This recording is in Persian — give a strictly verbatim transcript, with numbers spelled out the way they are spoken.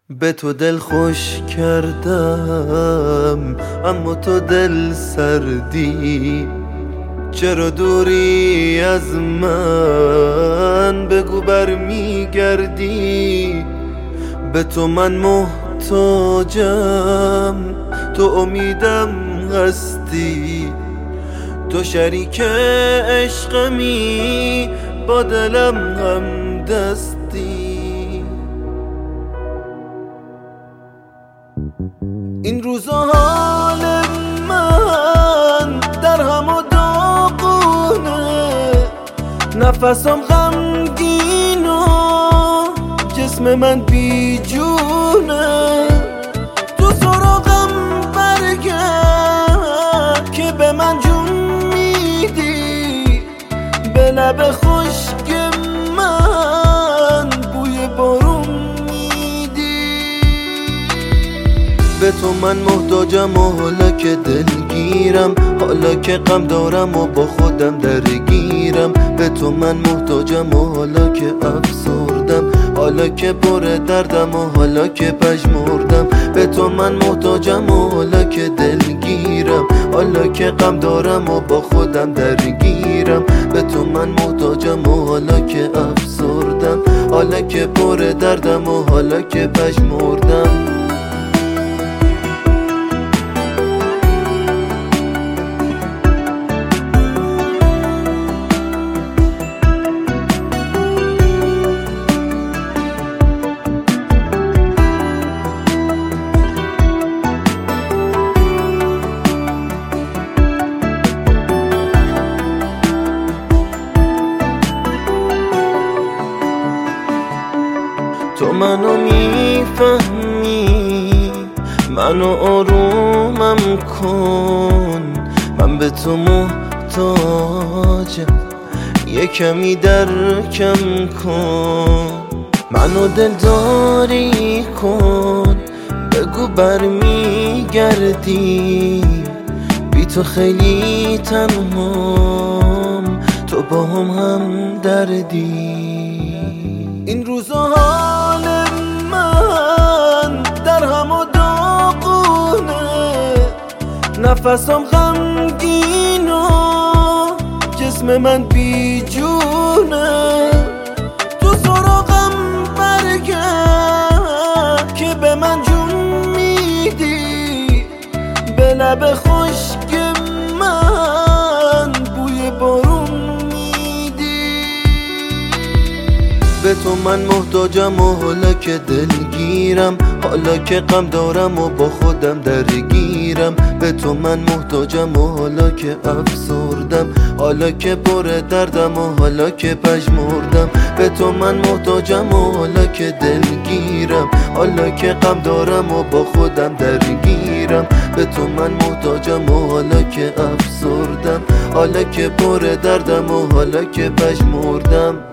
به تو دل خوش کردم اما تو دل سردی. چرا دوری از من بگو برمیگردی. به تو من محتاجم، تو امیدم هستی. تو شریک عشقمی، با دلم هم دستی. این روزا حال من در هم و داغونه، نفسم غمگین و جسم من بی جونه. تو سراغم برگرد که به من جون میدی، به لب خشک من بوی بارون میدی. به تو من محتاجم و حالا که دلگیرم، حالا که غم دارم و با خودم درگیرم. به تو من محتاجم و حالا که افسردم، حالا که پر دردم و حالا که پژمردم. به تو من محتاجم و حالا که دلگیرم، حالا که غم دارم و با خودم درگیرم. به تو من محتاجم و حالا که افسردم، حالا که پر دردم و حالا که پژمردم. تو منو میفهمی، منو آرومم کن. من به تو محتاجم، یه کمی درکم کن. منو دلداری کن، بگو برمیگردی. بی تو خیلی تنهام، تو با هم هم دردی. این روزا حال من در هم و داغونه، نفسم غمگین و جسم من بی جونه. تو سراغم برگرد که به من جون میدی، به لب خشک من بوی بارون میدی. به تو من محتاجم و حالا که دلگیرم، حالا که غم دارم و با خودم درگیرم. به تو من محتاجم و حالا که افسردم، حالا که پر دردم و حالا که پژمردم. به تو من محتاجم و حالا که دلگیرم، حالا که غم دارم و با خودم درگیرم. به تو من محتاجم و حالا که افسردم، حالا که پر دردم و حالا که پژمردم.